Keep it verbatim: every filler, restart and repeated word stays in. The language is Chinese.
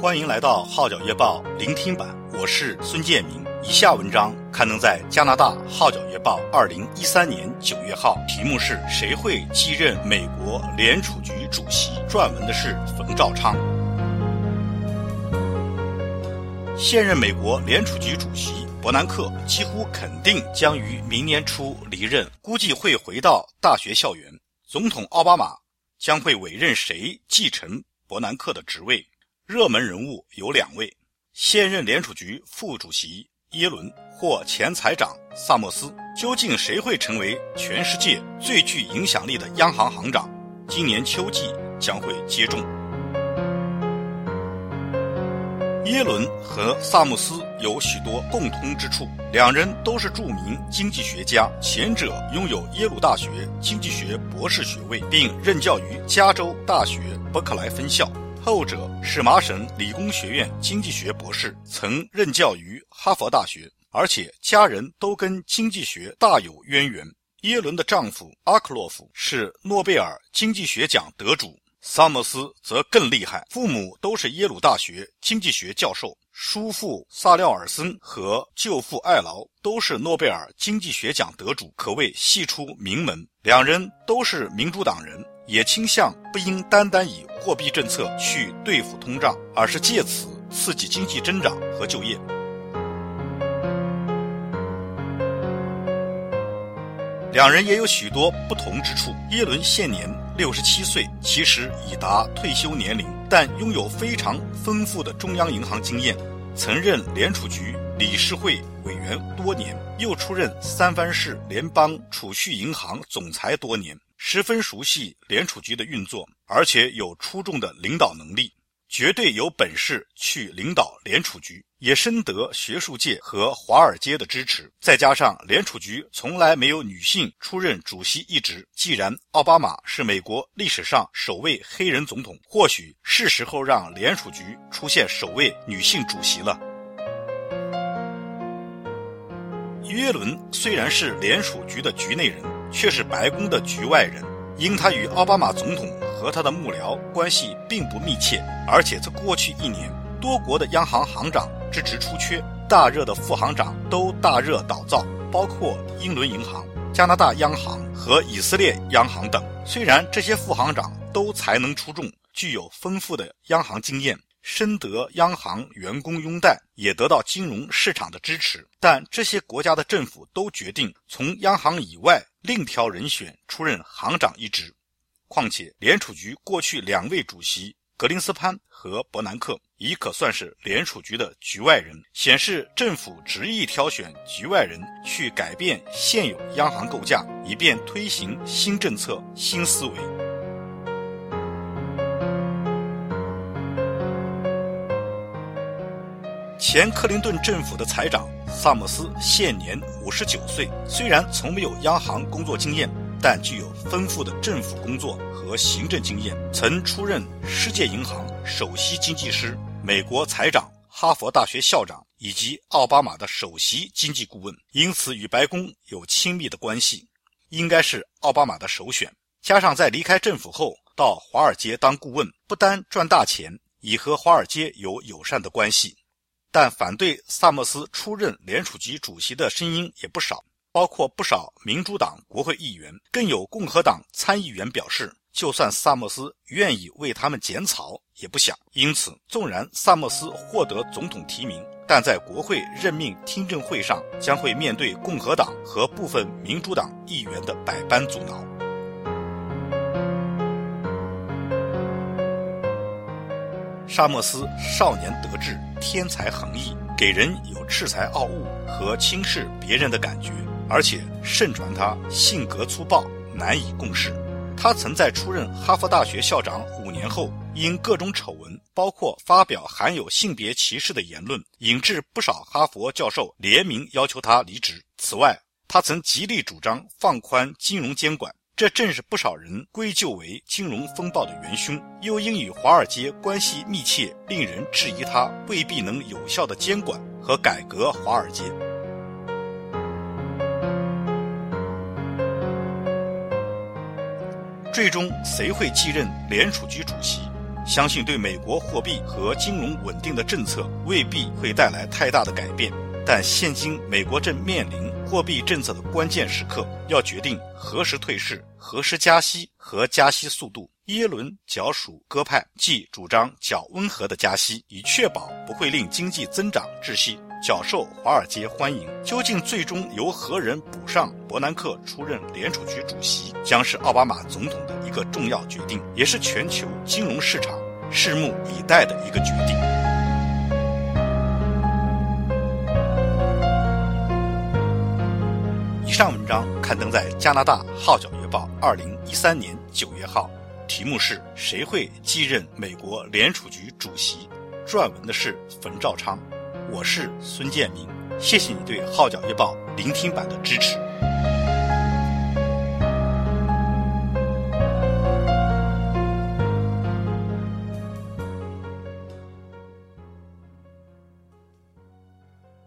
欢迎来到号角月报聆听版，我是孙建明。以下文章刊登在加拿大号角月报二零一三年九月号，题目是谁会继任美国联储局主席，撰文的是冯兆昌。现任美国联储局主席伯南克几乎肯定将于明年初离任，估计会回到大学校园。总统奥巴马将会委任谁继承伯南克的职位？热门人物有两位，现任联储局副主席耶伦或前财长萨默斯。究竟谁会成为全世界最具影响力的央行行长？今年秋季将会接种。耶伦和萨默斯有许多共通之处，两人都是著名经济学家，前者拥有耶鲁大学经济学博士学位，并任教于加州大学伯克莱分校，后者是麻省理工学院经济学博士，曾任教于哈佛大学，而且家人都跟经济学大有渊源。耶伦的丈夫阿克洛夫是诺贝尔经济学奖得主，萨默斯则更厉害，父母都是耶鲁大学经济学教授，叔父萨廖尔森和舅父艾劳都是诺贝尔经济学奖得主，可谓系出名门。两人都是民主党人，也倾向不应单单以货币政策去对付通胀，而是借此刺激经济增长和就业。两人也有许多不同之处。耶伦现年六十七岁，其实已达退休年龄，但拥有非常丰富的中央银行经验，曾任联储局理事会委员多年，又出任三藩市联邦储蓄银行总裁多年，十分熟悉联储局的运作，而且有出众的领导能力，绝对有本事去领导联储局，也深得学术界和华尔街的支持。再加上联储局从来没有女性出任主席一职，既然奥巴马是美国历史上首位黑人总统，或许是时候让联储局出现首位女性主席了。耶伦虽然是联储局的局内人，却是白宫的局外人，因他与奥巴马总统和他的幕僚关系并不密切，而且在过去一年，多国的央行行长之职出缺，大热的副行长都大热倒灶，包括英伦银行、加拿大央行和以色列央行等。虽然这些副行长都才能出众，具有丰富的央行经验，深得央行员工拥戴，也得到金融市场的支持，但这些国家的政府都决定从央行以外另挑人选出任行长一职。况且联储局过去两位主席格林斯潘和伯南克已可算是联储局的局外人，显示政府执意挑选局外人去改变现有央行构架，以便推行新政策、新思维。前克林顿政府的财长萨默斯现年五十九岁，虽然从没有央行工作经验，但具有丰富的政府工作和行政经验，曾出任世界银行首席经济师、美国财长、哈佛大学校长以及奥巴马的首席经济顾问，因此与白宫有亲密的关系，应该是奥巴马的首选。加上在离开政府后到华尔街当顾问，不单赚大钱，已和华尔街有友善的关系。但反对萨默斯出任联储局主席的声音也不少，包括不少民主党国会议员，更有共和党参议员表示，就算萨默斯愿意为他们剪草也不想。因此纵然萨默斯获得总统提名，但在国会任命听证会上将会面对共和党和部分民主党议员的百般阻挠。萨默斯少年得志，天才横溢，给人有恃才傲物和轻视别人的感觉，而且盛传他性格粗暴，难以共事。他曾在出任哈佛大学校长五年后，因各种丑闻，包括发表含有性别歧视的言论，引致不少哈佛教授联名要求他离职。此外，他曾极力主张放宽金融监管，这正是不少人归咎为金融风暴的元凶，又因与华尔街关系密切，令人质疑他未必能有效地监管和改革华尔街。最终谁会继任联储局主席？ 相信对美国货币和金融稳定的政策未必会带来太大的改变。但现今美国正面临货币政策的关键时刻，要决定何时退市、何时加息和加息速度。耶伦脚属鸽派，即主张较温和的加息，以确保不会令经济增长窒息，较受华尔街欢迎。究竟最终由何人补上伯南克出任联储局主席，将是奥巴马总统的一个重要决定，也是全球金融市场拭目以待的一个决定。以上文章刊登在加拿大《号角月报》二零一三年九月号，题目是谁会继任美国联储局主席，撰文的是冯兆昌。我是孙建明，谢谢你对《号角月报》聆听版的支持。